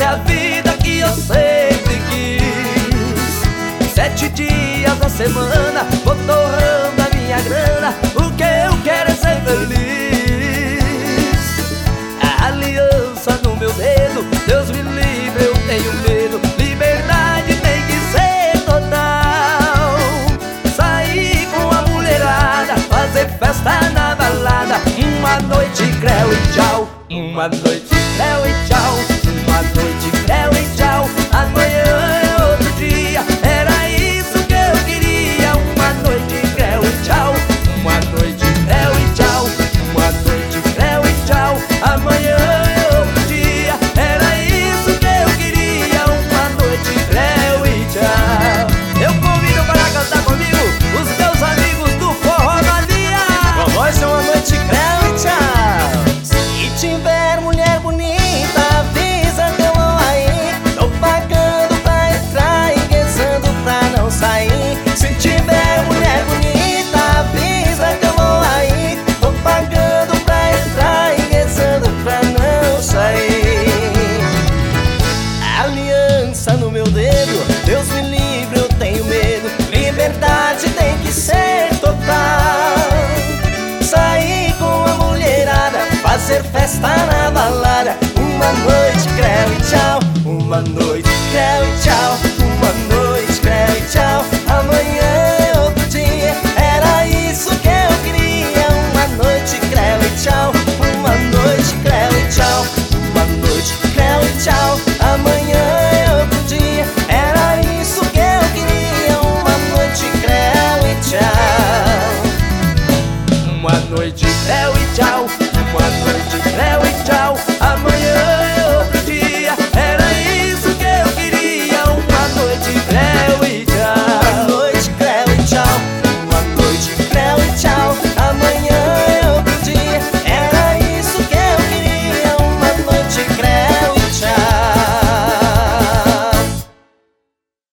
a vida que eu sempre quis. 7 dias da semana, vou torrando a minha grana. O que eu quero é ser feliz. A aliança no meu dedo, Deus me livre, eu tenho medo. Liberdade tem que ser total. Sair com a mulherada, fazer festa na balada. Uma noite, creu e tchau. Uma noite, creu e tchau. Uma noite, creu e tchau. Amanhã é outro dia, era isso que eu queria. Uma noite, creu e tchau. Uma noite, creu e tchau. Uma noite, creu e tchau. Amanhã é outro dia, era isso que eu queria. Uma noite, creu e tchau. Eu convido para cantar comigo os meus amigos do Forró Mania. Com nós é uma noite, creu e tchau. Se tiver mulher bonita, avisa que eu vou aí. Tô pagando pra entrar e rezando pra não sair. Se tiver mulher bonita, avisa que eu vou aí. Tô pagando pra entrar e rezando pra não sair. Aliança no meu dedo, Deus me livre, eu tenho medo. Liberdade tem que ser total. Sair com a mulherada, fazer festa na balada. Uma noite, creu e tchau. Uma noite, creu e tchau. Uma noite